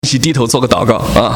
一起低头做个祷告啊！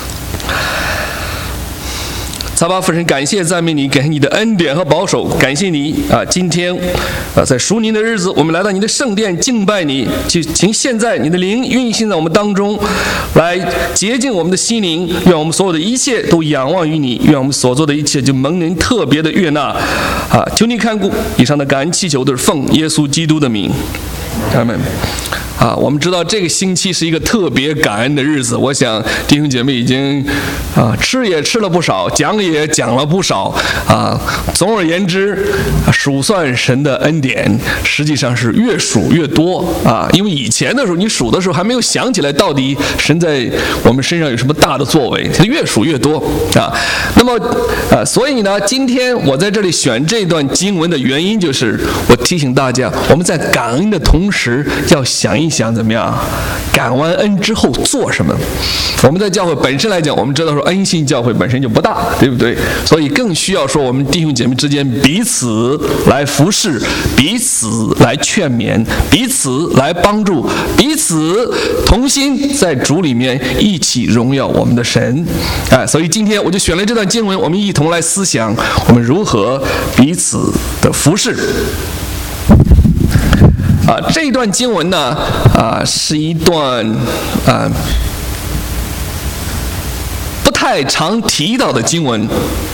撒巴父神，感谢赞美你，感谢你的恩典和保守，感谢你啊！今天在属您的日子，我们来到你的圣殿敬拜你，请现在你的灵运行在我们当中，来洁净我们的心灵，愿我们所有的一切都仰望于你，愿我们所做的一切就蒙您特别的悦纳啊！求你看顾以上的感恩祈求，都是奉耶稣基督的名，阿们。我们知道这个星期是一个特别感恩的日子，我想弟兄姐妹已经吃也吃了不少，讲也讲了不少总而言之，数算神的恩典实际上是越数越多因为以前的时候你数的时候还没有想起来到底神在我们身上有什么大的作为，越数越多那么所以呢，今天我在这里选这段经文的原因就是我提醒大家，我们在感恩的同时要想一想怎么样感完恩之后做什么。我们在教会本身来讲，我们知道说恩信教会本身就不大，对不对？所以更需要说我们弟兄姐妹之间彼此来服侍，彼此来劝勉，彼此来帮助，彼此同心在主里面一起荣耀我们的神所以今天我就选了这段经文，我们一同来思想我们如何彼此的服侍这一段经文呢是一段不太常提到的经文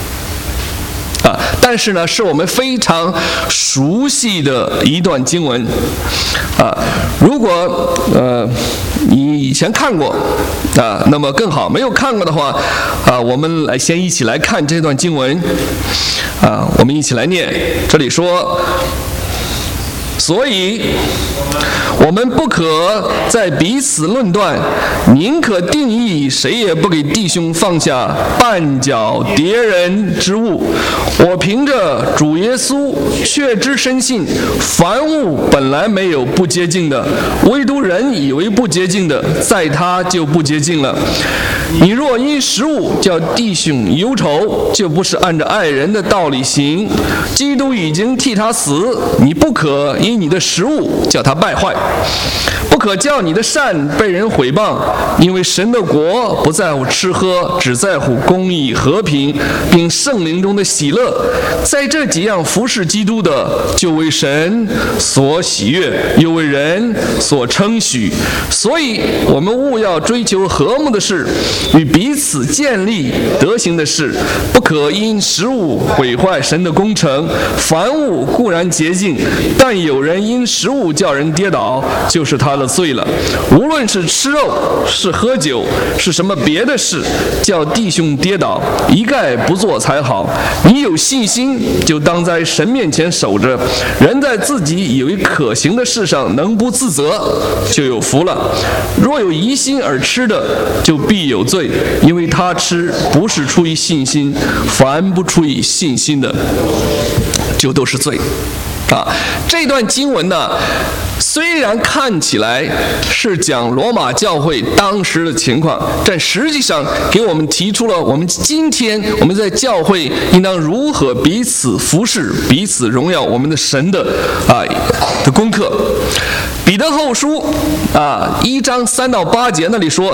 但是呢是我们非常熟悉的一段经文如果你以前看过那么更好，没有看过的话我们来先一起来看这段经文我们一起来念。这里说，所以我们不可再彼此论断，宁可定义谁也不给弟兄放下绊脚跌人之物。我凭着主耶稣确知深信，凡物本来没有不洁净的，唯独人以为不洁净的，在他就不洁净了。你若因食物叫弟兄忧愁，就不是按照爱人的道理行。基督已经替他死，你不可因你的食物叫他败坏，不可叫你的善被人毁谤，因为神的国不在乎吃喝，只在乎公义、和平，并圣灵中的喜乐。在这几样服侍基督的，就为神所喜悦，又为人所称许。所以我们务要追求和睦的事，与彼此建立德行的事，不可因食物毁坏神的工程。凡物固然洁净，但有人因食物叫人跌倒，就是他的罪了。无论是吃肉，是喝酒，是什么别的事，叫弟兄跌倒，一概不做才好。你有信心，就当在神面前守着。人在自己以为可行的事上能不自责，就有福了。若有疑心而吃的，就必有罪，因为他吃不是出于信心，凡不出于信心的，就都是罪这段经文呢，虽然看起来是讲罗马教会当时的情况，但实际上给我们提出了我们今天我们在教会应当如何彼此服侍，彼此荣耀我们的神的功课。彼得后书1章3到8节那里说，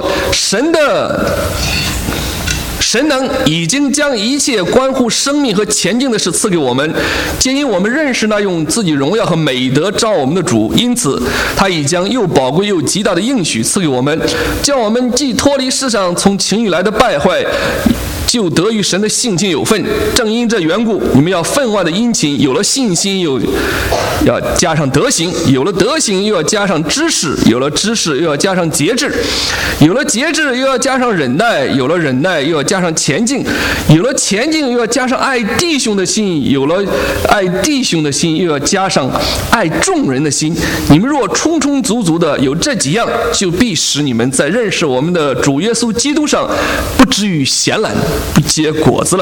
神能已经将一切关乎生命和前进的事赐给我们，皆因我们认识那用自己荣耀和美德召我们的主，因此他已将又宝贵又极大的应许赐给我们，叫我们既脱离世上从情欲来的败坏，就得与神的性情有份。正因这缘故，你们要分外的殷勤，有了信心又要加上德行，有了德行又要加上知识，有了知识又要加上节制，有了节制又要加上忍耐，有了忍耐又要加上前进，有了前进又要加上爱弟兄的心，有了爱弟兄的心又要加上爱众人的心。你们若充充足足的有这几样，就必使你们在认识我们的主耶稣基督上不至于闲懒，不结果子了。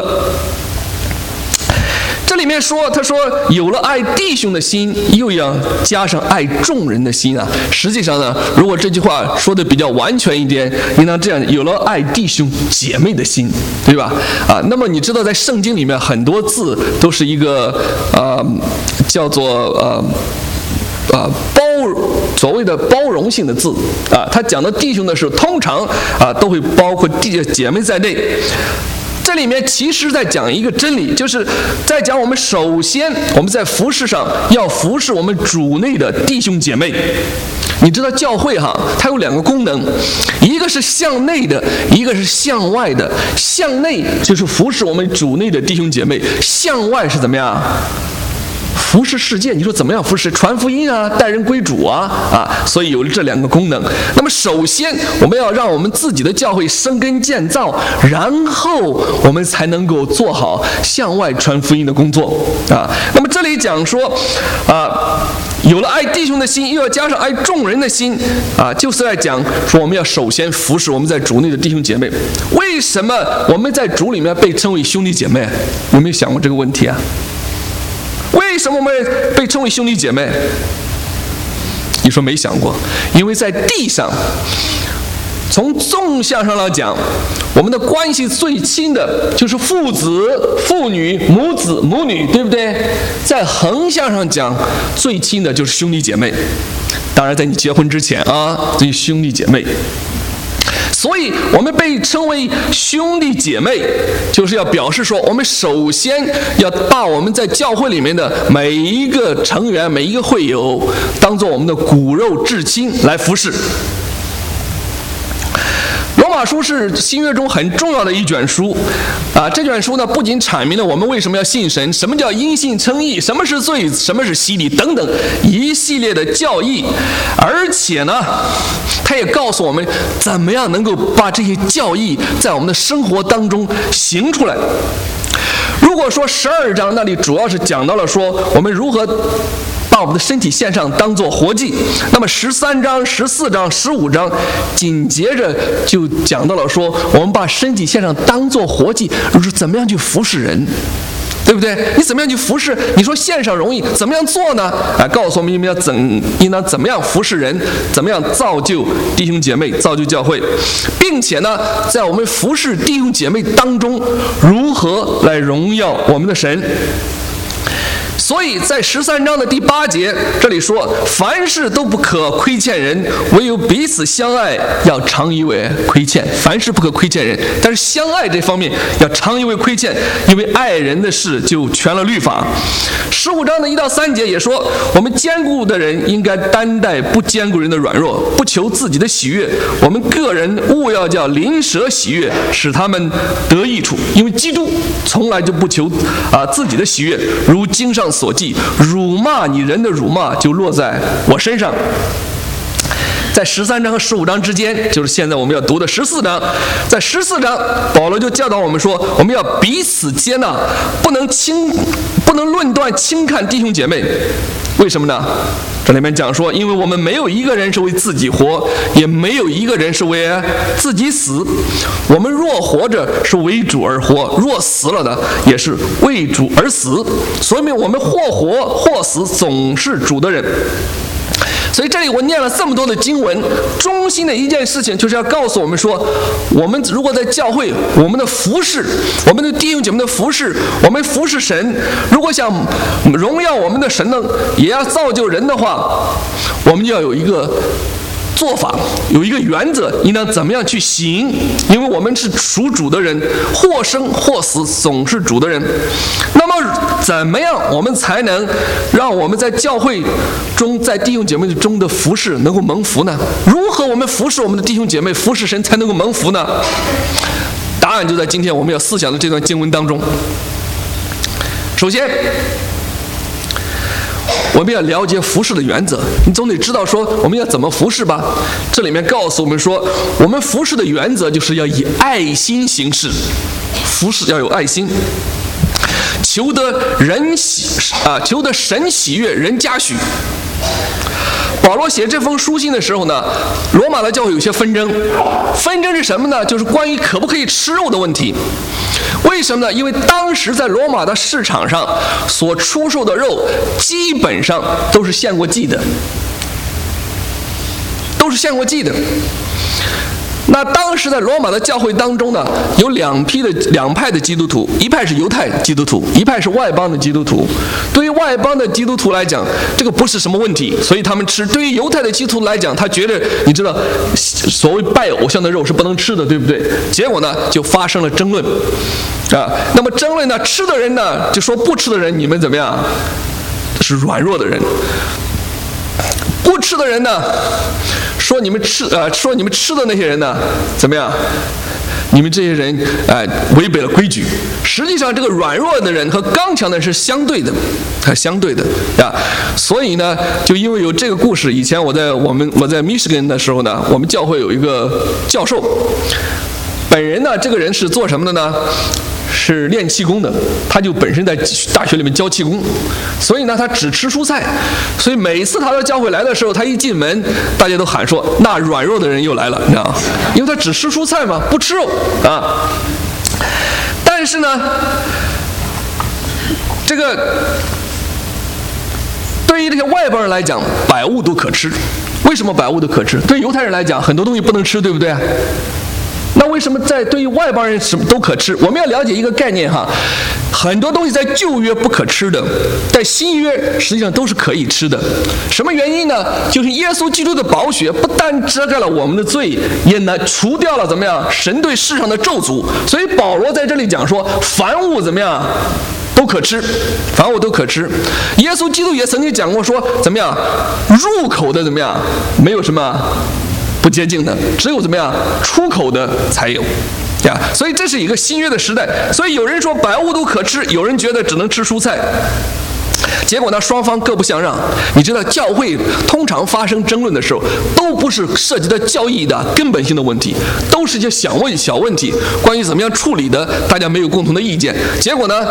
这里面说，他说有了爱弟兄的心，又要加上爱众人的心实际上呢，如果这句话说的比较完全一点，应当这样：有了爱弟兄姐妹的心，对吧？那么你知道，在圣经里面很多字都是一个叫做包所谓的包容性的字啊，他讲到弟兄的时候，通常都会包括姐妹在内。这里面其实在讲一个真理，就是在讲我们首先我们在服事上要服事我们主内的弟兄姐妹。你知道教会它有两个功能，一个是向内的，一个是向外的。向内就是服事我们主内的弟兄姐妹，向外是怎么样？服事世界。你说怎么样服事？传福音啊，带人归主啊，所以有了这两个功能。那么首先我们要让我们自己的教会生根建造，然后我们才能够做好向外传福音的工作啊。那么这里讲说有了爱弟兄的心，又要加上爱众人的心就是在讲说我们要首先服侍我们在主内的弟兄姐妹。为什么我们在主里面被称为兄弟姐妹？有没有想过这个问题啊？为什么我们被称为兄弟姐妹？你说没想过？因为在地上，从纵向上来讲，我们的关系最亲的就是父子、父女、母子、母女，对不对？在横向上讲，最亲的就是兄弟姐妹。当然，在你结婚之前这些兄弟姐妹。所以我们被称为兄弟姐妹，就是要表示说，我们首先要把我们在教会里面的每一个成员、每一个会友当做我们的骨肉至亲来服侍。罗马书是新约中很重要的一卷书这卷书呢，不仅阐明了我们为什么要信神，什么叫因信称义，什么是罪，什么是洗礼等等一系列的教义，而且呢，他也告诉我们怎么样能够把这些教义在我们的生活当中行出来。如果说12章那里主要是讲到了说我们如何把我们的身体献上当作活祭，那么13章、14章、15章紧接着就讲到了说我们把身体献上当作活祭，是怎么样去服侍人，对不对？你怎么样去服侍？你说献上容易，怎么样做呢？告诉我们应当怎么样服侍人，怎么样造就弟兄姐妹，造就教会，并且呢，在我们服侍弟兄姐妹当中，如何来荣耀我们的神。所以在13章的第8节这里说，凡事都不可亏欠人，唯有彼此相爱，要常以为亏欠。凡事不可亏欠人，但是相爱这方面要常以为亏欠，因为爱人的事就全了律法。15章的1到3节也说，我们坚固的人应该担待不坚固人的软弱，不求自己的喜悦，我们个人务要叫邻舍喜悦，使他们得益处。因为基督从来就不求自己的喜悦，如经上所记，辱骂你人的辱骂就落在我身上。在13章和15章之间，就是现在我们要读的14章。在14章，保罗就教导我们说，我们要彼此接纳，不能论断轻看弟兄姐妹。为什么呢？这里面讲说，因为我们没有一个人是为自己活，也没有一个人是为自己死。我们若活着是为主而活，若死了的也是为主而死。所以我们或活或死，总是主的人。所以这里我念了这么多的经文，中心的一件事情就是要告诉我们说，我们如果在教会，我们的服事，我们的弟兄姐妹的服事，我们服事神，如果想荣耀我们的神呢，也要造就人的话，我们要有一个做法，有一个原则，应当怎么样去行？因为我们是属主的人，或生或死，总是主的人。那么怎么样我们才能让我们在教会中，在弟兄姐妹中的服事能够蒙福呢？如何我们服事我们的弟兄姐妹，服事神才能够蒙福呢？答案就在今天我们要思想的这段经文当中。首先，我们要了解服事的原则，你总得知道说我们要怎么服事吧。这里面告诉我们说，我们服事的原则就是要以爱心行事，服事要有爱心，求得神喜悦，人嘉许。保罗写这封书信的时候呢，罗马的教会有些纷争是什么呢？就是关于可不可以吃肉的问题。为什么呢？因为当时在罗马的市场上所出售的肉基本上都是献过祭的， 那当时在罗马的教会当中呢，有两派的基督徒，一派是犹太基督徒，一派是外邦的基督徒。对于外邦的基督徒来讲，这个不是什么问题，所以他们吃。对于犹太的基督徒来讲，他觉得你知道，所谓拜偶像的肉是不能吃的，对不对？结果呢，就发生了争论啊。那么争论呢，吃的人呢就说不吃的人你们怎么样？是软弱的人。不吃的人呢，说你们吃的那些人呢，怎么样？你们这些人违背了规矩。实际上，这个软弱的人和刚强的人是相对的，啊。所以呢，就因为有这个故事，以前我在 Michigan 的时候呢，我们教会有一个教授，本人呢，这个人是做什么的呢？是练气功的，他就本身在大学里面教气功，所以呢，他只吃蔬菜。所以每次他到教会来的时候，他一进门，大家都喊说：“那软弱的人又来了。”你知道吗？因为他只吃蔬菜嘛，不吃肉啊。但是呢，这个对于这些外邦人来讲，百物都可吃。为什么百物都可吃？对犹太人来讲，很多东西不能吃，对不对？那为什么对于外邦人什么都可吃？我们要了解一个概念哈，很多东西在旧约不可吃的，在新约实际上都是可以吃的。什么原因呢？就是耶稣基督的宝血不但遮盖了我们的罪，也除掉了怎么样神对世上的咒诅。所以保罗在这里讲说，凡物怎么样都可吃，凡物都可吃。耶稣基督也曾经讲过说，怎么样入口的怎么样没有什么不洁净的，只有怎么样出口的才有呀。所以这是一个新约的时代。所以有人说百物都可吃，有人觉得只能吃蔬菜。结果呢，双方各不相让。你知道，教会通常发生争论的时候，都不是涉及到教义的根本性的问题，都是一些小问题，关于怎么样处理的，大家没有共同的意见。结果呢，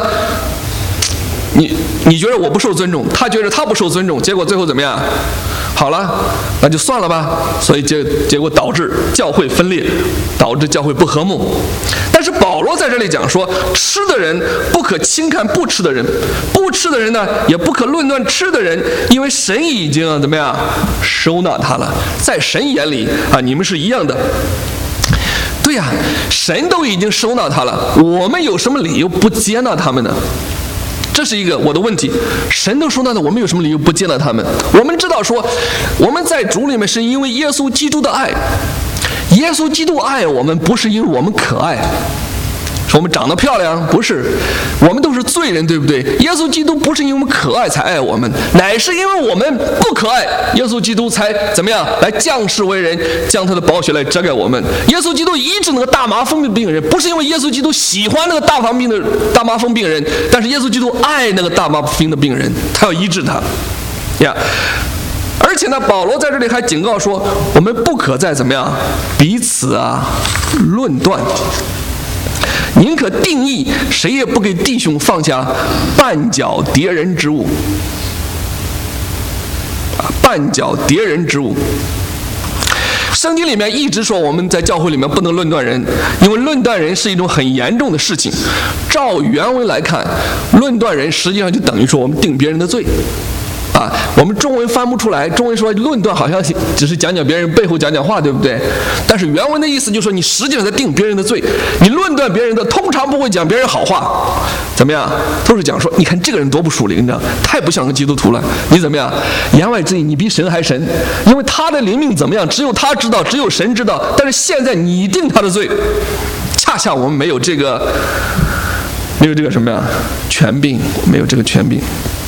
你觉得我不受尊重，他觉得他不受尊重，结果最后怎么样？好了，那就算了吧。所以结果导致教会分裂，导致教会不和睦。但是保罗在这里讲说，吃的人不可轻看不吃的人，不吃的人呢也不可论断吃的人，因为神已经怎么样收纳他了。在神眼里啊，你们是一样的。对呀，神都已经收纳他了，我们有什么理由不接纳他们呢？这是一个我的问题。神都收纳的，我们有什么理由不接纳他们？我们知道说，我们在主里面是因为耶稣基督的爱。耶稣基督爱我们，不是因为我们可爱，说我们长得漂亮，不是，我们都是罪人，对不对？耶稣基督不是因为我们可爱才爱我们，乃是因为我们不可爱，耶稣基督才怎么样来降世为人，将他的宝血来遮盖我们。耶稣基督医治那个大麻风的病人，不是因为耶稣基督喜欢那个大麻风病人，但是耶稣基督爱那个大麻风的病人，他要医治他呀。而且呢，保罗在这里还警告说，我们不可再怎么样彼此论断，宁可定义，谁也不给弟兄放下绊脚跌人之物。绊脚跌人之物。圣经里面一直说我们在教会里面不能论断人，因为论断人是一种很严重的事情。照原文来看，论断人实际上就等于说我们定别人的罪。我们中文翻不出来，中文说论断好像只是讲别人背后讲话，对不对？但是原文的意思就是说，你实际上在定别人的罪，你论断别人的，通常不会讲别人好话，怎么样？都是讲说，你看这个人多不属灵，你知道，太不像个基督徒了。你怎么样？言外之意，你比神还神，因为他的灵命怎么样，只有他知道，只有神知道。但是现在你定他的罪，恰恰我们没有这个什么呀权柄，没有这个权柄。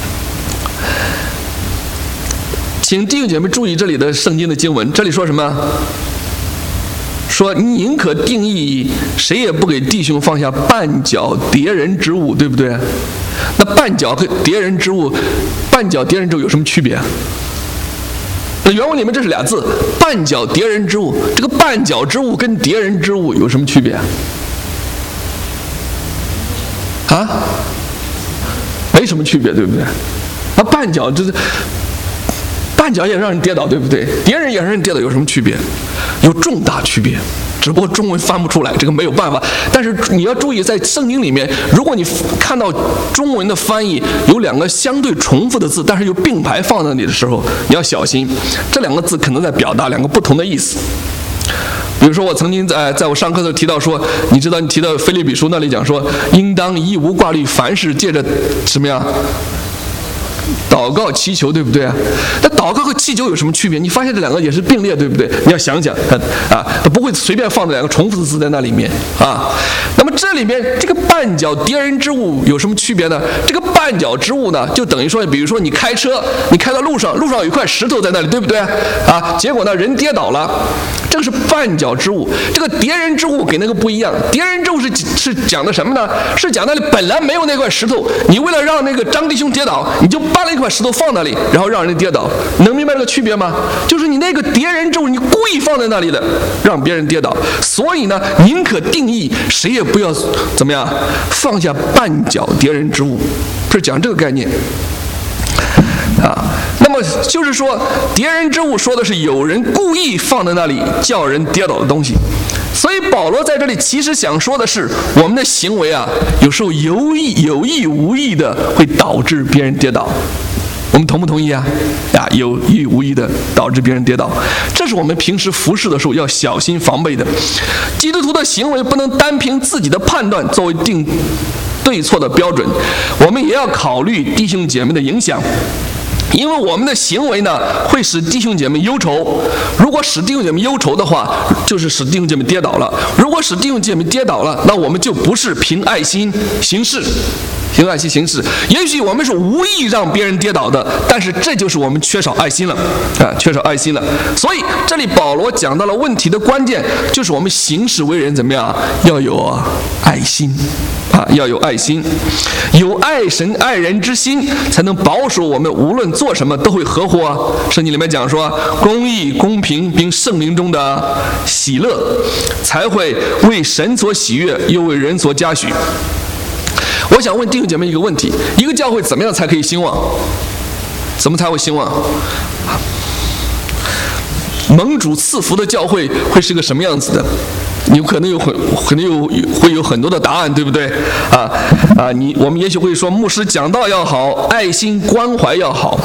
请弟兄姐妹注意这里的圣经的经文，这里说什么？说宁可定义，谁也不给弟兄放下绊脚跌人之物，对不对？那绊脚和跌人之物，绊脚跌人之物有什么区别？那原文里面这是俩字，绊脚跌人之物。这个绊脚之物跟跌人之物有什么区别？没什么区别，对不对？绊脚就是。绊脚也让人跌倒，对不对？跌人也让人跌倒，有什么区别？有重大区别，只不过中文翻不出来，这个没有办法。但是你要注意，在圣经里面，如果你看到中文的翻译有两个相对重复的字，但是又并排放在那里的时候，你要小心，这两个字可能在表达两个不同的意思。 比如说我曾经在我上课的时候提到说，你知道你提到腓立比书那里讲说，应当一无挂虑，凡事借着什么呀？祷告祈求，对不对啊？那祷告和祈求有什么区别？你发现这两个也是并列，对不对？你要想想啊，它不会随便放这两个重复的字在那里面啊。那么这里面这个绊脚跌人之物有什么区别呢？这个绊脚之物呢，就等于说，比如说你开车，你开到路上有一块石头在那里，对不对啊？结果呢人跌倒了，这个是绊脚之物。这个跌人之物给那个不一样，跌人之物是讲的什么呢？是讲那里本来没有那块石头，你为了让那个张弟兄跌倒，你就搬了一块石头放那里，然后让人跌倒。能明白这个区别吗？就是你那个跌人之物，你故意放在那里的，让别人跌倒。所以呢，宁可定义谁也不要怎么样放下绊脚跌人之物，是讲这个概念啊。那么就是说，跌人之物说的是有人故意放在那里叫人跌倒的东西。所以保罗在这里其实想说的是，我们的行为啊，有时候有意无意的会导致别人跌倒。我们同不同意啊？有意无意的导致别人跌倒，这是我们平时服事的时候要小心防备的。基督徒的行为不能单凭自己的判断作为定对错的标准，我们也要考虑弟兄姐妹的影响。因为我们的行为呢，会使弟兄姐妹忧愁。如果使弟兄姐妹忧愁的话，就是使弟兄姐妹跌倒了。如果使弟兄姐妹跌倒了，那我们就不是凭爱心行事。凭爱心行事，也许我们是无意让别人跌倒的，但是这就是我们缺少爱心了啊，缺少爱心了。所以这里保罗讲到了问题的关键，就是我们行事为人怎么样，要有爱心啊，要有爱心，有爱神爱人之心，才能保守我们无论做什么都会合乎圣经里面讲说，公义、公平并圣灵中的喜乐，才会为神所喜悦，又为人所嘉许。我想问弟兄姐妹一个问题：一个教会怎么样才可以兴旺？怎么才会兴旺？蒙主赐福的教会会是个什么样子的？你可能会有很多的答案，对不对？我们也许会说，牧师讲道要好，爱心关怀要好。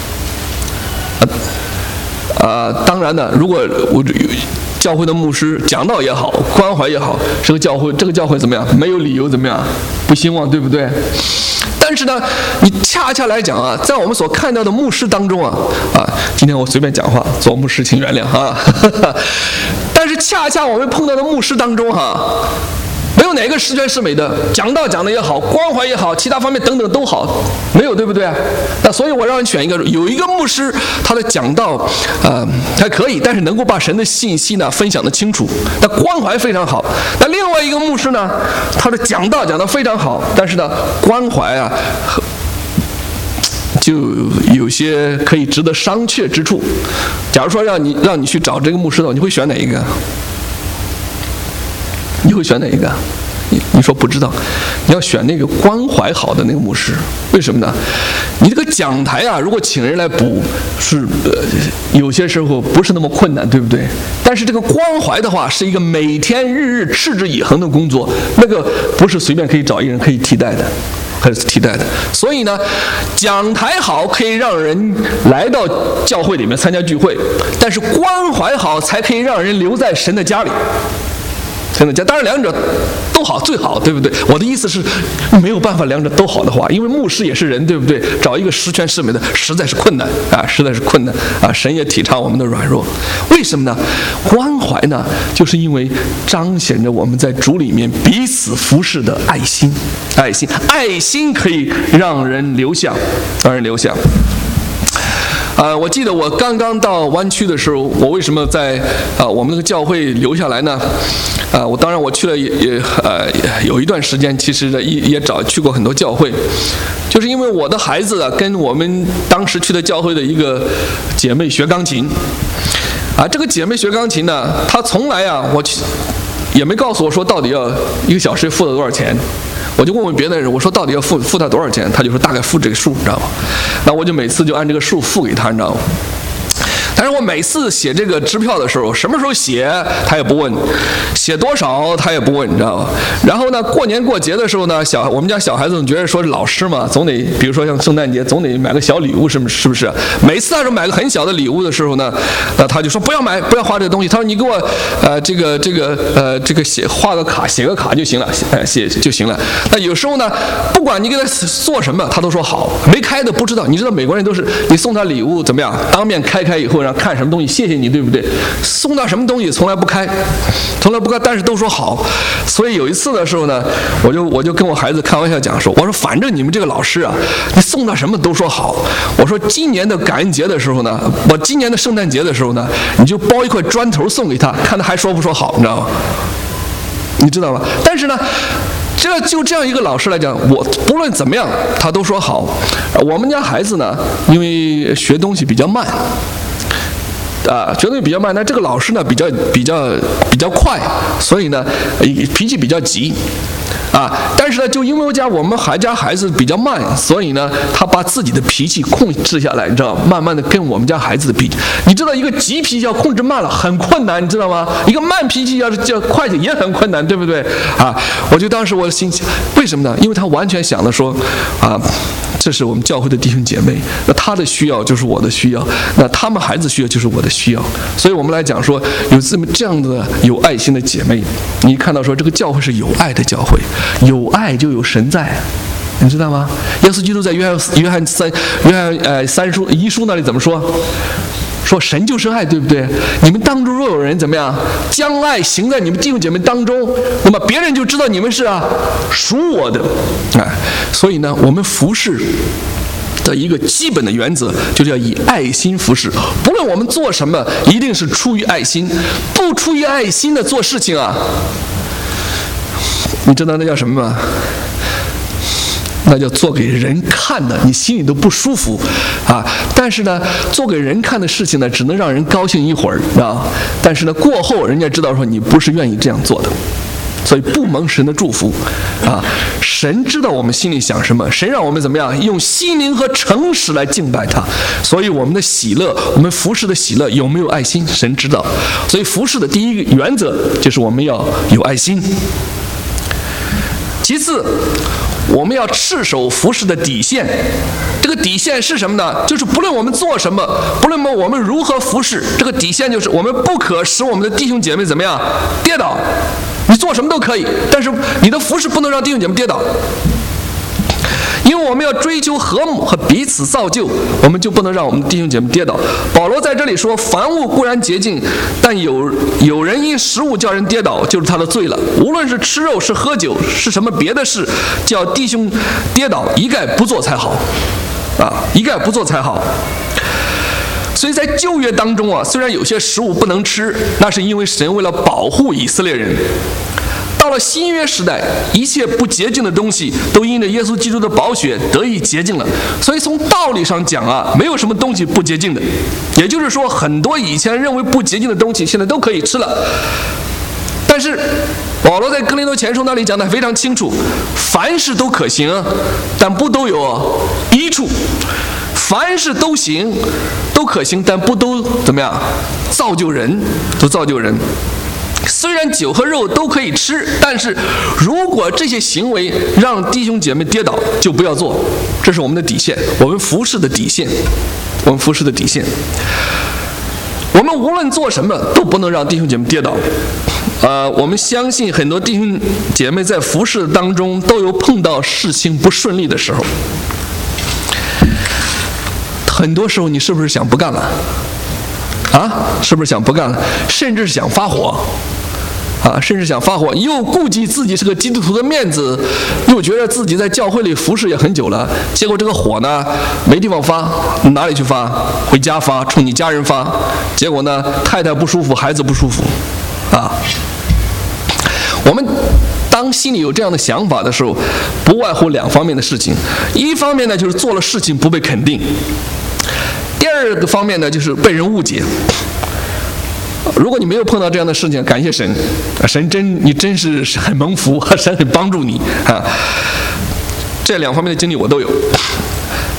当然呢，如果教会的牧师讲道也好，关怀也好，这个教会怎么样？没有理由怎么样不兴旺，对不对？但是呢，你恰恰来讲啊，在我们所看到的牧师当中今天我随便讲话，做牧师请原谅啊。但是恰恰我们碰到的牧师当中没有哪个十全十美的，讲道讲的也好，关怀也好，其他方面等等都好，没有，对不对？那所以我让你选一个，有一个牧师他的讲道还可以，但是能够把神的信息呢分享得清楚，那关怀非常好。那另外一个牧师呢，他的讲道讲得非常好，但是呢关怀就有些可以值得商榷之处。假如说让你去找这个牧师的话，你会选哪一个？你会选哪一个？你说不知道，你要选那个关怀好的那个牧师。为什么呢？你这个讲台如果请人来补，是有些时候不是那么困难，对不对？但是这个关怀的话，是一个每天日日持之以恒的工作，那个不是随便可以找一人可以替代的。所以呢，讲台好可以让人来到教会里面参加聚会，但是关怀好才可以让人留在神的家里。当然两者都好最好，对不对？我的意思是没有办法两者都好的话，因为牧师也是人，对不对？找一个十全十美的实在是困难实在是困难神也体察我们的软弱。为什么呢？关怀呢，就是因为彰显着我们在主里面彼此服侍的爱心可以让人留下。我记得我刚刚到湾区的时候，我为什么在我们那个教会留下来呢？当然我去了也有一段时间，其实也去过很多教会，就是因为我的孩子跟我们当时去的教会的一个姐妹学钢琴，这个姐妹学钢琴呢，她从来也没告诉我说到底要1个小时付了多少钱。我就问别的人，我说到底要付他多少钱？他就说大概付这个数，你知道吗？那我就每次就按这个数付给他，你知道吗？ 但是我每次写这个支票的时候，什么时候写他也不问，写多少他也不问，你知道吧？然后呢，过年过节的时候呢，我们家小孩子总觉得说是老师嘛，总得比如说像圣诞节总得买个小礼物，是不是？每次他说买个很小的礼物的时候呢，他就说不要买，不要花这个东西。他说你给我这个画个卡，写个卡就行了，写就行了。那有时候呢，不管你给他做什么，他都说好，没开的不知道。你知道美国人都是你送他礼物怎么样，当面开以后让看什么东西，谢谢你，对不对？送他什么东西从来不开，但是都说好。所以有一次的时候呢，我就跟我孩子开玩笑讲说，我说反正你们这个老师啊，你送他什么都说好。我说今年的感恩节的时候呢，今年的圣诞节的时候呢，你就包一块砖头送给他，看他还说不说好，你知道吗？你知道吗？但是呢，就这样一个老师来讲，我不论怎么样他都说好。我们家孩子呢，因为学东西比较慢学东西比较慢，那这个老师呢比较快，所以呢脾气比较急但是呢，就因为我们家孩子比较慢，所以呢，他把自己的脾气控制下来，你知道，慢慢的跟我们家孩子的脾气，你知道，一个急脾气要控制慢了很困难，你知道吗？一个慢脾气要快也很困难，对不对我就当时我的心情，为什么呢？因为他完全想的说这是我们教会的弟兄姐妹，那他的需要就是我的需要，那他们孩子需要就是我的需要，所以我们来讲说，有这样的有爱心的姐妹，你看到说这个教会是有爱的教会，有爱就有神在，你知道吗？耶稣基督在约翰一书那里怎么说？说神就是爱，对不对？你们当中若有人怎么样，将爱行在你们弟兄姐妹当中，那么别人就知道你们是属我的所以呢，我们服侍的一个基本的原则就是要以爱心服侍，不论我们做什么，一定是出于爱心。不出于爱心的做事情你知道那叫什么吗？那叫做给人看的，你心里都不舒服但是呢，做给人看的事情呢，只能让人高兴一会儿但是呢，过后人家知道说你不是愿意这样做的，所以不蒙神的祝福神知道我们心里想什么，神让我们怎么样用心灵和诚实来敬拜他，所以我们的喜乐，我们服侍的喜乐有没有爱心，神知道。所以服侍的第一个原则就是我们要有爱心。其次，我们要赤手服侍的底线，这个底线是什么呢？就是不论我们做什么，不论我们如何服侍，这个底线就是我们不可使我们的弟兄姐妹怎么样跌倒。你做什么都可以，但是你的服侍不能让弟兄姐妹跌倒，因为我们要追求和睦和彼此造就，我们就不能让我们的弟兄姐妹跌倒。保罗在这里说，凡物固然洁净，但有人因食物叫人跌倒，就是他的罪了。无论是吃肉是喝酒是什么别的事，叫弟兄跌倒，一概不做才好一概不做才好。所以在旧约当中虽然有些食物不能吃，那是因为神为了保护以色列人。到了新约时代，一切不洁净的东西都因着耶稣基督的宝血得以洁净了。所以从道理上讲没有什么东西不洁净的，也就是说，很多以前认为不洁净的东西现在都可以吃了。但是保罗在哥林多前书那里讲得非常清楚，凡事都可行但不都有益处，凡事都行都可行，但不都怎么样造就人，都造就人。虽然酒和肉都可以吃，但是如果这些行为让弟兄姐妹跌倒，就不要做。这是我们的底线，我们服侍的底线，我们服侍的底线。我们无论做什么都不能让弟兄姐妹跌倒。我们相信很多弟兄姐妹在服侍当中都有碰到事情不顺利的时候，很多时候你是不是想不干了是不是想不干了，甚至想发火甚至想发火，又顾及自己是个基督徒的面子，又觉得自己在教会里服侍也很久了，结果这个火呢没地方发，哪里去发？回家发，冲你家人发，结果呢太太不舒服，孩子不舒服我们当心里有这样的想法的时候，不外乎两方面的事情。一方面呢，就是做了事情不被肯定；第二个方面呢，就是被人误解。如果你没有碰到这样的事情，感谢神，你真是很蒙福，神很帮助你这两方面的经历我都有。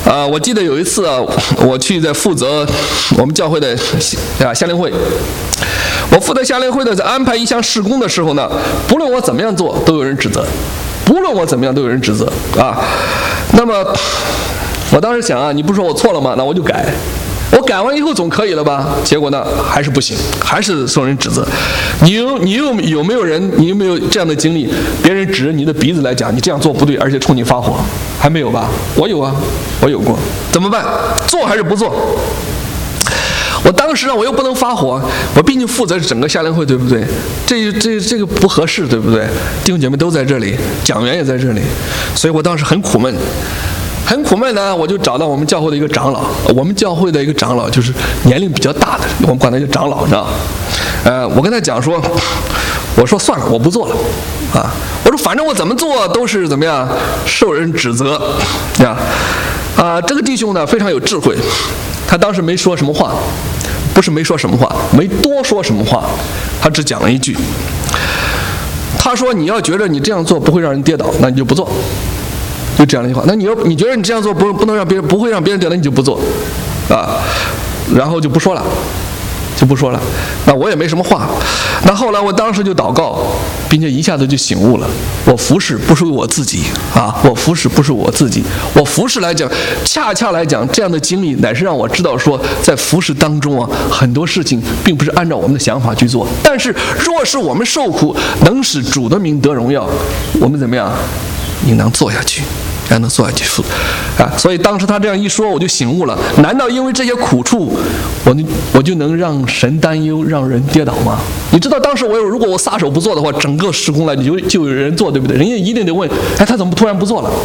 我记得有一次啊，我去在负责我们教会的夏令会，我负责夏令会的在安排一项事工的时候呢，不论我怎么样做，都有人指责，不论我怎么样都有人指责啊。那么我当时想啊，你不是说我错了吗？那我就改。我改完以后总可以了吧？结果呢，还是不行，还是受人指责。你有没有人？你有没有这样的经历？别人指着你的鼻子来讲，你这样做不对，而且冲你发火，还没有吧？我有啊，我有过。怎么办？做还是不做？我当时呢，我又不能发火，我毕竟负责整个夏令会，对不对？这个不合适，对不对？弟兄姐妹都在这里，讲员也在这里，所以我当时很苦闷。很苦闷呢，我就找到我们教会的一个长老，我们教会的一个长老就是年龄比较大的，我们管他叫长老，你知道？我跟他讲说，我说算了，我不做了，啊，我说反正我怎么做都是怎么样受人指责，这个弟兄呢非常有智慧，他当时没说什么话，不是没说什么话，没多说什么话，他只讲了一句，他说你要觉得你这样做不会让人跌倒，那你就不做。就这样的一句话，那你觉得你这样做不能让别人不会让别人跌倒，你就不做，然后就不说了。那我也没什么话。那后来我当时就祷告，并且一下子就醒悟了。我服侍不是为我自己啊，我服侍不是我自己，我服侍来讲，恰恰来讲，这样的经历乃是让我知道说，在服侍当中啊，很多事情并不是按照我们的想法去做。但是若是我们受苦，能使主的名得荣耀，我们怎么样？应当做下去，让他做下去所以当时他这样一说，我就醒悟了。难道因为这些苦处，我就能让神担忧，让人跌倒吗？你知道当时如果我撒手不做的话，整个施工来就有人做，对不对？人家一定得问，他怎么突然不做了？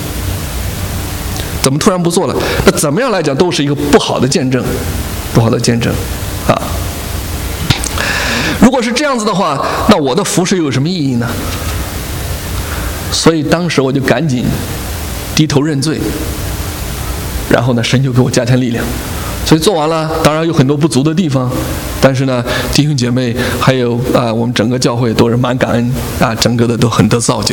怎么突然不做了？那怎么样来讲都是一个不好的见证，啊。如果是这样子的话，那我的服侍有什么意义呢？所以当时我就赶紧低头认罪，然后呢，神就给我加添力量。所以做完了，当然有很多不足的地方，但是呢，弟兄姐妹还有我们整个教会都是蛮感恩整个的都很得造就。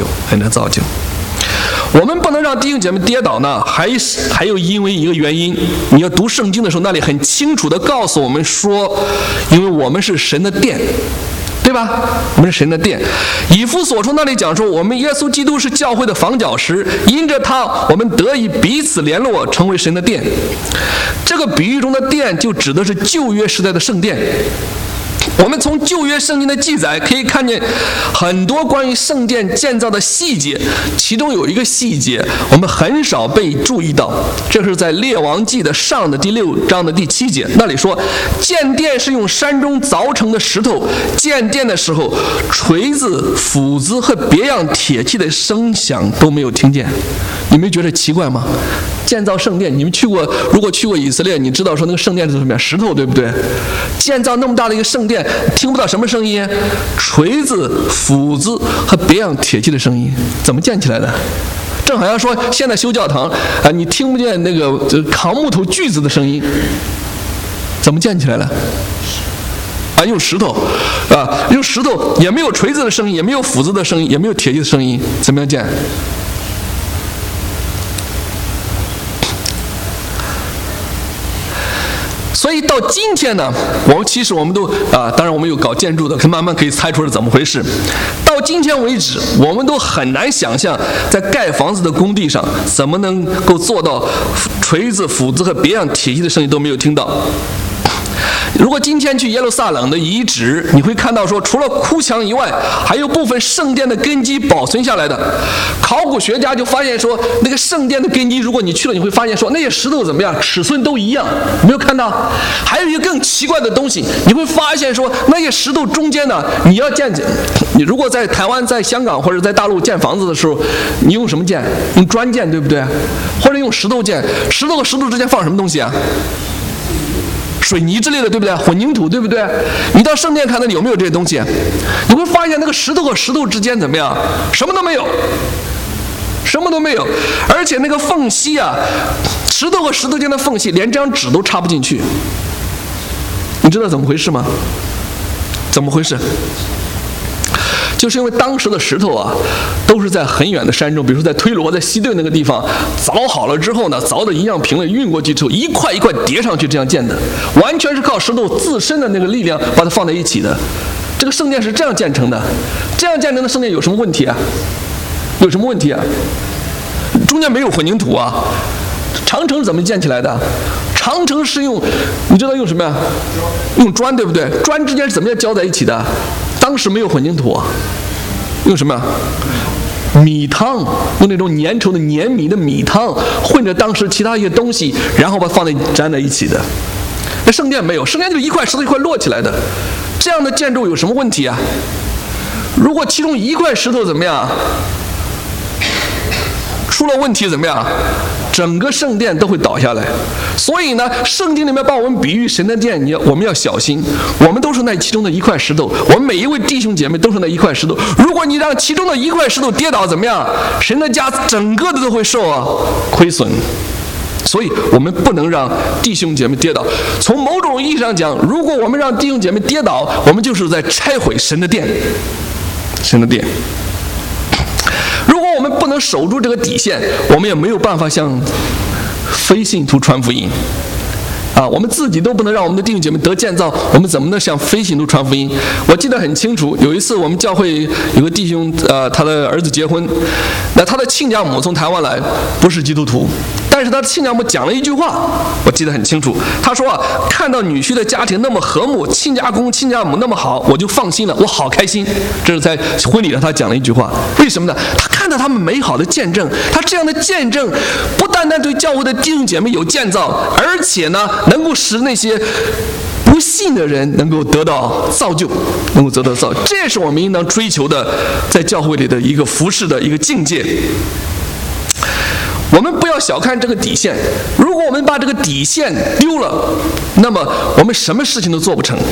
我们不能让弟兄姐妹跌倒呢，还有因为一个原因，你要读圣经的时候，那里很清楚地告诉我们说，因为我们是神的殿。对吧？我们是神的殿。以弗所书那里讲说，我们耶稣基督是教会的房角石，因着他，我们得以彼此联络，成为神的殿。这个比喻中的殿，就指的是旧约时代的圣殿。我们从旧约圣经的记载可以看见很多关于圣殿建造的细节，其中有一个细节我们很少被注意到，这是在列王记的上的第6章的第7节，那里说建殿是用山中凿成的石头，建殿的时候锤子、斧子和别样铁器的声响都没有听见。你没觉得奇怪吗？建造圣殿，你们如果去过以色列，你知道说那个圣殿是什么呀？石头，对不对？建造那么大的一个圣殿，听不到什么声音？锤子、斧子和别样铁器的声音，怎么建起来的？正好像说现在修教堂你听不见那个扛木头锯子的声音，怎么建起来了？用石头用石头，也没有锤子的声音，也没有斧子的声音，也没有铁器的声音，怎么样建？所以到今天呢，其实我们都当然我们有搞建筑的，慢慢可以猜出是怎么回事。到今天为止，我们都很难想象，在盖房子的工地上，怎么能够做到锤子、斧子和别样铁器的声音都没有听到。如果今天去耶路撒冷的遗址，你会看到说，除了哭墙以外，还有部分圣殿的根基保存下来的。考古学家就发现说，那个圣殿的根基，如果你去了，你会发现说，那些石头怎么样，尺寸都一样，没有看到？还有一个更奇怪的东西，你会发现说，那些石头中间呢，你如果在台湾、在香港或者在大陆建房子的时候，你用什么建？用砖建，对不对？或者用石头建？石头和石头之间放什么东西啊？水泥之类的，对不对？混凝土，对不对？你到圣殿看那里有没有这些东西？你会发现那个石头和石头之间怎么样？什么都没有，什么都没有。而且那个缝隙石头和石头间的缝隙，连这张纸都插不进去。你知道怎么回事吗？怎么回事？ 就是因为当时的石头啊，都是在很远的山中，比如说在推罗、在西顿那个地方凿好了之后呢，凿的一样平了，运过去之后，一块一块叠上去这样建的，完全是靠石头自身的那个力量把它放在一起的。这个圣殿是这样建成的，这样建成的圣殿有什么问题啊？有什么问题啊？中间没有混凝土啊。长城是怎么建起来的？长城是用，你知道用什么呀？用砖，对不对？砖之间是怎么样浇在一起的？当时没有混凝土，用什么？米汤，用那种粘稠的粘米的米汤混着当时其他一些东西，然后把它放在粘在一起的。那圣殿没有，圣殿就是一块石头一块摞起来的。这样的建筑有什么问题啊？如果其中一块石头怎么样出了问题，怎么样？整个圣殿都会倒下来。所以呢，圣经里面把我们比喻神的殿，我们要小心。我们都是那其中的一块石头，我们每一位弟兄姐妹都是那一块石头。如果你让其中的一块石头跌倒，怎么样？神的家整个的都会受亏损。所以我们不能让弟兄姐妹跌倒。从某种意义上讲，如果我们让弟兄姐妹跌倒，我们就是在拆毁神的殿。神的殿。如果我们不能守住这个底线，我们也没有办法向非信徒传福音。我们自己都不能让我们的弟兄姐妹得建造，我们怎么能向非信徒传福音？我记得很清楚，有一次我们教会有个弟兄，他的儿子结婚，那他的亲家母从台湾来，不是基督徒，但是他的亲家母讲了一句话，我记得很清楚。他说看到女婿的家庭那么和睦，亲家公亲家母那么好，我就放心了，我好开心。这是在婚礼上他讲了一句话。为什么呢？他看到他们美好的见证，他这样的见证不单单对教会的弟兄姐妹有建造，而且呢能够使那些不信的人能够得到造就，能够得到造就。这也是我们应当追求的，在教会里的一个服事的一个境界。我们不要小看这个底线，如果我们把这个底线丢了，那么我们什么事情都做不成。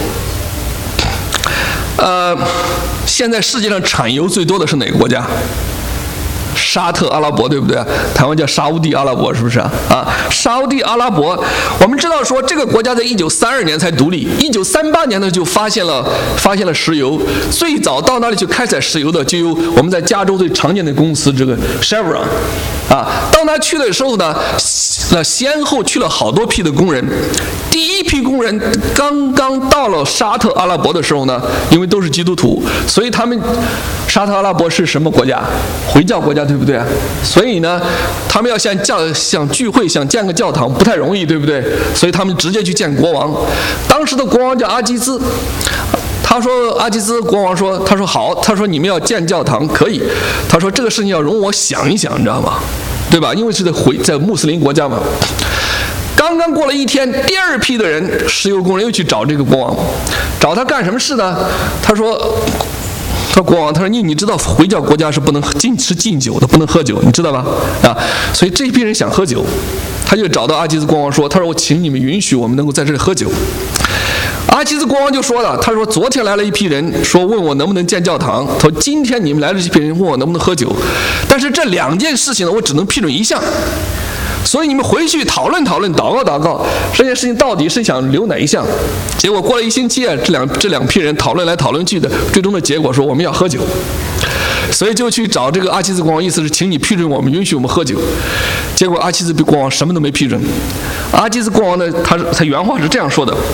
现在世界上产油最多的是哪个国家？沙特阿拉伯，对不对？台湾叫沙烏地阿拉伯，是不是啊？沙烏地阿拉伯，我们知道说这个国家在1932年才独立，1938年呢就发现了石油。最早到那里去开采石油的就有我们在加州最常见的公司这个 Chevron。到那去的时候呢，先后去了好多批的工人。第一批工人刚刚到了沙特阿拉伯的时候呢，因为都是基督徒，所以他们沙特阿拉伯是什么国家？回教国家，对不对？所以呢，他们要想聚会，想建个教堂不太容易，对不对？所以他们直接去见国王。当时的国王叫阿基兹。阿基兹国王说，他说好，他说你们要建教堂可以，他说这个事情要容我想一想，你知道吗？对吧？因为是在穆斯林国家嘛。刚刚过了一天，第二批的人石油工人又去找这个国王，找他干什么事呢？他说国王，他说你知道回教国家是不能吃禁酒的，不能喝酒，你知道吧？所以这一批人想喝酒，他就找到阿基兹国王说，他说我请你们允许我们能够在这里喝酒。阿基兹国王就说了，他说昨天来了一批人，说问我能不能建教堂。他说今天你们来了这批人问我能不能喝酒，但是这两件事情呢，我只能批准一项。所以你们回去讨论讨论，祷告，这件事情到底是想留哪一项？结果过了1星期啊，这两批人讨论来讨论去的，最终的结果说我们要喝酒。所以就去找这个阿基兹国王，意思是请你批准我们，允许我们喝酒。结果阿基兹国王什么都没批准。阿基兹国王呢，他原话是这样说的。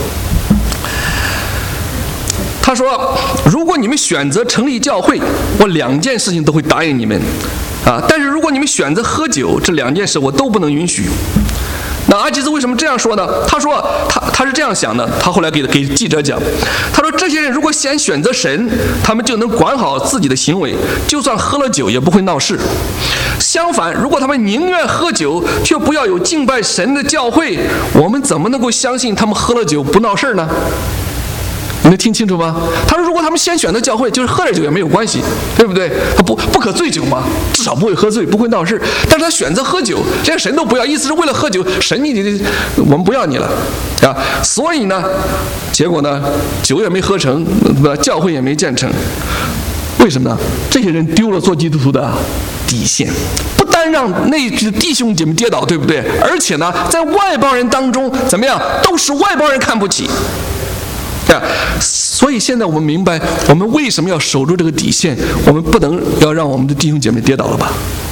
他说如果你们选择成立教会，我2件事情都会答应你们但是如果你们选择喝酒，这2件事我都不能允许。那阿基兹为什么这样说呢？他说他是这样想的，他后来给记者讲，他说这些人如果先选择神，他们就能管好自己的行为，就算喝了酒也不会闹事。相反，如果他们宁愿喝酒却不要有敬拜神的教会，我们怎么能够相信他们喝了酒不闹事呢？你能听清楚吗？他说如果他们先选择教会，就是喝点酒也没有关系，对不对？他不可醉酒嘛，至少不会喝醉，不会闹事。但是他选择喝酒，这个神都不要，意思是为了喝酒，神我们不要你了所以呢，结果呢，酒也没喝成，教会也没建成。为什么呢？这些人丢了做基督徒的底线，不单让那弟兄姐妹跌倒，对不对？而且呢，在外邦人当中怎么样，都是外邦人看不起。 所以现在我们明白，我们为什么要守住这个底线，我们不能要让我们的弟兄姐妹跌倒了吧。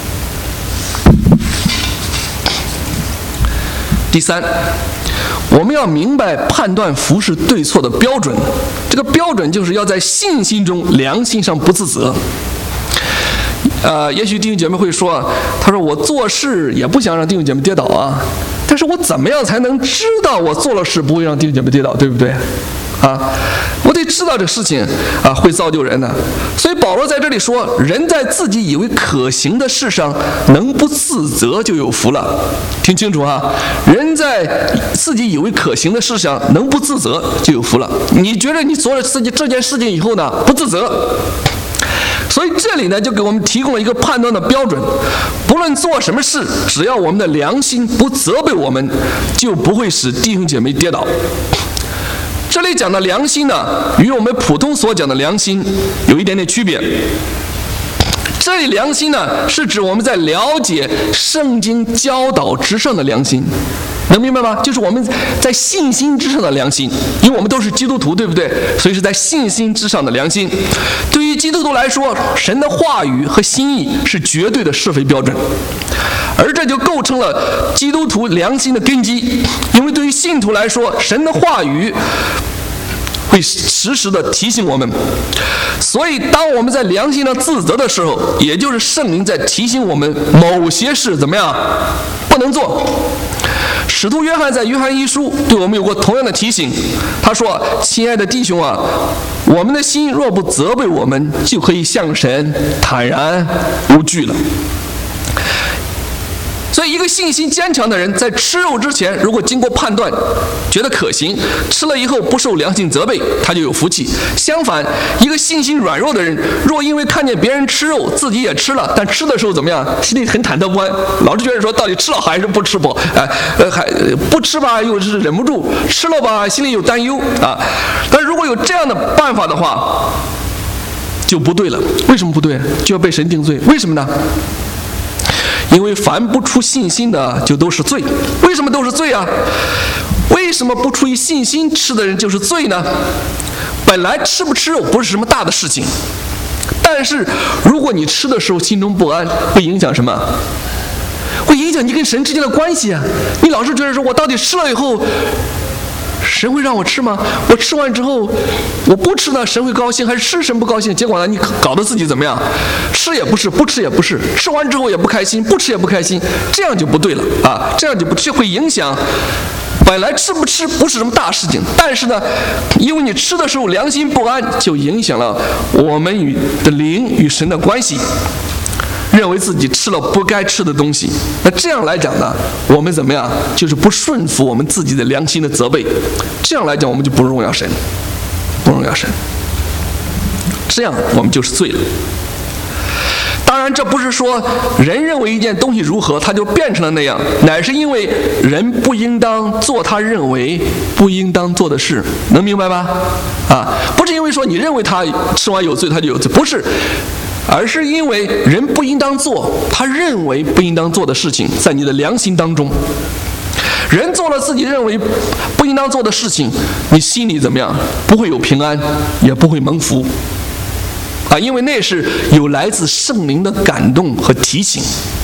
第三，我们要明白判断服事对错的标准，这个标准就是要在信心中、良心上不自责。也许弟兄姐妹会说，他说我做事也不想让弟兄姐妹跌倒啊，但是我怎么样才能知道我做了事不会让弟兄姐妹跌倒，对不对？我得知道这事情会造就人的。所以保罗在这里说，人在自己以为可行的事上能不自责就有福了。听清楚人在自己以为可行的事上能不自责就有福了。你觉得你做了这件事情以后呢，不自责，所以这里呢就给我们提供了一个判断的标准，不论做什么事，只要我们的良心不责备我们，就不会使弟兄姐妹跌倒。这里讲的良心呢，与我们普通所讲的良心有一点点区别。这里良心呢，是指我们在了解圣经教导之上的良心，能明白吗？就是我们在信心之上的良心，因为我们都是基督徒，对不对？所以是在信心之上的良心。对于基督徒来说，神的话语和心意是绝对的是非标准，而这就构成了基督徒良心的根基。因为对于信徒来说，神的话语会时时的提醒我们，所以当我们在良心上自责的时候，也就是圣灵在提醒我们某些事怎么样不能做。使徒约翰在约翰一书对我们有过同样的提醒，他说，亲爱的弟兄啊，我们的心若不责备我们，就可以向神坦然无惧了。所以一个信心坚强的人，在吃肉之前，如果经过判断觉得可行，吃了以后不受良心责备，他就有福气。相反，一个信心软弱的人，若因为看见别人吃肉，自己也吃了，但吃的时候怎么样，心里很忐忑不安，老是觉得说到底吃了还是不吃不还不吃吧又是忍不住，吃了吧心里有担忧但如果有这样的办法的话，就不对了。为什么不对？就要被神定罪。为什么呢？因为凡不出信心的就都是罪。为什么都是罪啊？为什么不出于信心吃的人就是罪呢？本来吃不吃肉不是什么大的事情，但是如果你吃的时候心中不安，会影响什么？会影响你跟神之间的关系啊！你老是觉得说我到底吃了以后，神会让我吃吗？我吃完之后我不吃呢，神会高兴，还是吃神不高兴？结果呢，你搞得自己怎么样？吃也不是，不吃也不是，吃完之后也不开心，不吃也不开心，这样就不对了这样就不这会影响。本来吃不吃不是什么大事情，但是呢，因为你吃的时候良心不安，就影响了我们的灵与神的关系，认为自己吃了不该吃的东西。那这样来讲呢，我们怎么样？就是不顺服我们自己的良心的责备。这样来讲，我们就不荣耀神，不荣耀神。这样我们就是罪了。当然，这不是说人认为一件东西如何，他就变成了那样，乃是因为人不应当做他认为不应当做的事，能明白吧？不是因为说你认为他吃完有罪，他就有罪，不是，而是因为人不应当做他认为不应当做的事情，在你的良心当中，人做了自己认为不应当做的事情，你心里怎么样？不会有平安，也不会蒙福。因为那是有来自圣灵的感动和提醒。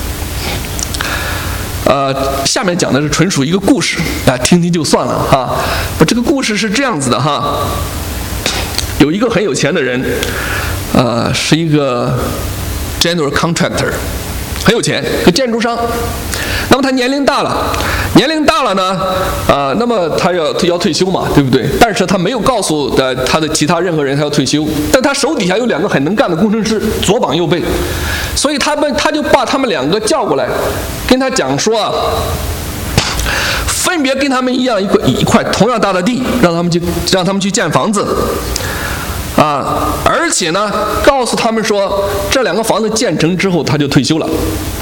下面讲的是纯属一个故事，听听就算了这个故事是这样子的有一个很有钱的人，是一个 general contractor， 很有钱，个建筑商。那么他年龄大了呢，那么他要退休嘛，对不对？但是他没有告诉他的其他任何人他要退休，但他手底下有2个很能干的工程师，左膀右臂，所以他就把他们2个叫过来，跟他讲说分别跟他们一样一块同样大的地，让他们去建房子。而且呢，告诉他们说，这2个房子建成之后，他就退休了。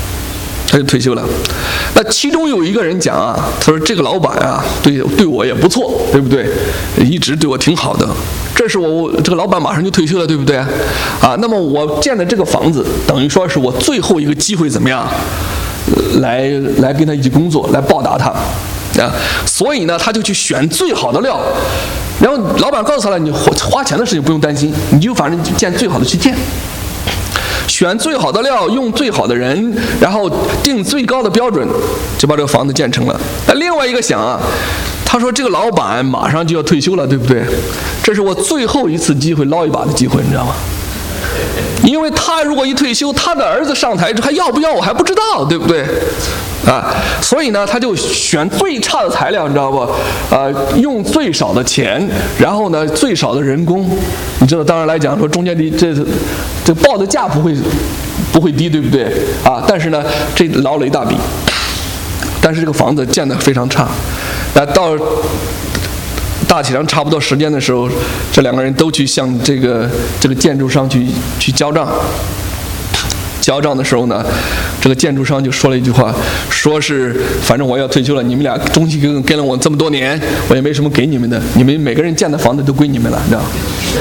那其中有一个人讲他说这个老板对我也不错，对不对？一直对我挺好的。这个老板马上就退休了，对不对？那么我建的这个房子，等于说是我最后一个机会，怎么样？来跟他一起工作，来报答他。所以呢，他就去选最好的料， 然后老板告诉他了，你花钱的事情不用担心，你就反正建最好的去建，选最好的料，用最好的人，然后定最高的标准，就把这个房子建成了。但另外一个想啊，他说这个老板马上就要退休了，对不对？这是我最后一次机会捞一把的机会，你知道吗？因为他如果一退休，他的儿子上台还要不要我还不知道，对不对？所以呢，他就选最差的材料，你知道不？用最少的钱，然后呢，最少的人工。你知道，当然来讲说，中间的这报的价不会低，对不对？但是呢，这捞了一大笔。但是这个房子建得非常差。到大体上差不多时间的时候，这两个人都去向这个建筑商去交账。交账的时候呢，这个建筑商就说了一句话，说是反正我要退休了，你们俩中期跟了我这么多年，我也没什么给你们的，你们每个人建的房子都归你们了，你知道吗？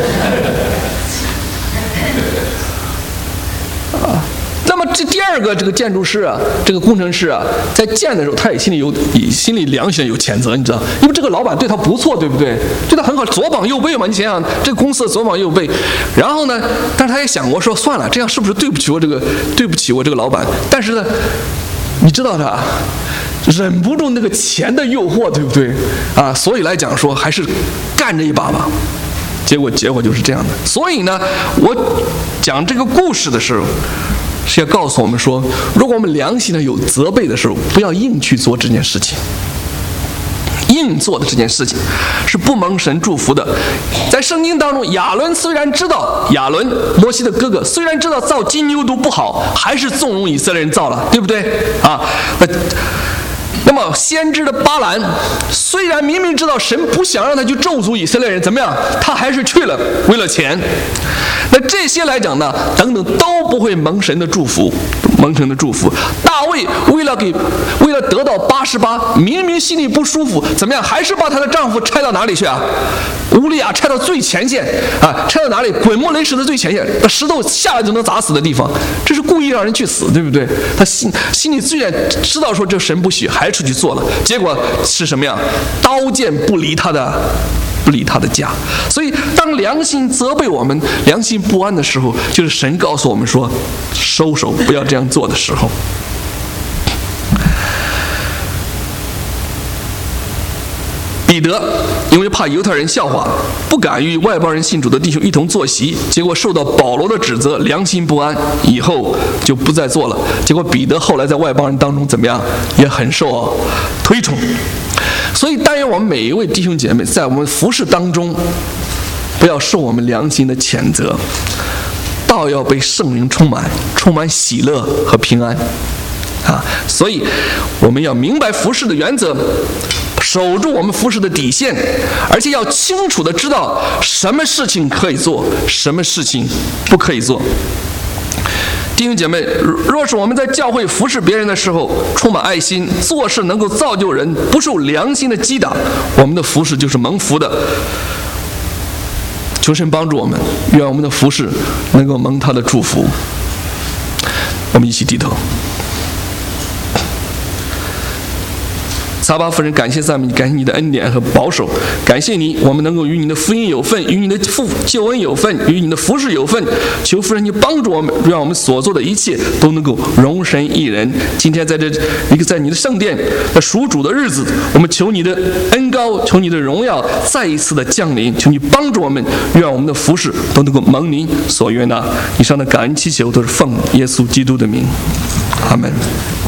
那么这第二个这个建筑师啊，这个工程师啊，在建的时候，他也心里良心有谴责，你知道，因为这个老板对他不错，对不对？对他很好，左膀右臂嘛。你想想，这个公司的左膀右臂。然后呢，但是他也想过说，算了，这样是不是对不起我这个老板？但是呢，你知道他忍不住那个钱的诱惑，对不对？所以来讲说，还是干这一把吧。结果就是这样的。所以呢，我讲这个故事的时候，是要告诉我们说，如果我们良心上有责备的时候，不要硬去做这件事情。硬做的这件事情是不蒙神祝福的。在圣经当中，亚伦摩西的哥哥虽然知道造金牛犊不好，还是纵容以色列人造了，对不对？那么先知的巴兰虽然明明知道神不想让他去咒诅以色列人，怎么样，他还是去了，为了钱。那这些来讲呢，等等都不会蒙神的祝福。大卫为了得到88，明明心里不舒服，怎么样，还是把她的丈夫拆到哪里去啊？乌利亚拆到最前线拆到哪里？滚木雷石的最前线，把石头下来就能砸死的地方，这是故意让人去死，对不对？他心里虽然知道说这神不许，还出去做了，结果是什么样？刀剑不离他的家。所以当良心责备我们，良心不安的时候，就是神告诉我们说，收手，不要这样做的时候。彼得因为怕犹太人笑话，不敢与外邦人信主的弟兄一同坐席，结果受到保罗的指责，良心不安，以后就不再做了。结果彼得后来在外邦人当中怎么样，也很受推崇。所以但愿我们每一位弟兄姐妹在我们服事当中，不要受我们良心的谴责，倒要被圣灵充满喜乐和平安所以我们要明白服事的原则，守住我们服事的底线，而且要清楚的知道什么事情可以做，什么事情不可以做。弟兄姐妹，若是我们在教会服侍别人的时候充满爱心，做事能够造就人，不受良心的击打，我们的服侍就是蒙福的。求神帮助我们，愿我们的服侍能够蒙他的祝福。我们一起低头。撒巴夫人，感谢赞美你，感谢你的恩典和保守，感谢你，我们能够与你的福音有份，与你的救恩有份，与你的服事有份。求父神你帮助我们，让我们所做的一切都能够荣神益人。今天在你的圣殿的属主的日子，我们求你的恩膏，求你的荣耀再一次的降临，求你帮助我们，愿我们的服事都能够蒙您所悦纳。以上的感恩祈求都是奉耶稣基督的名，阿们。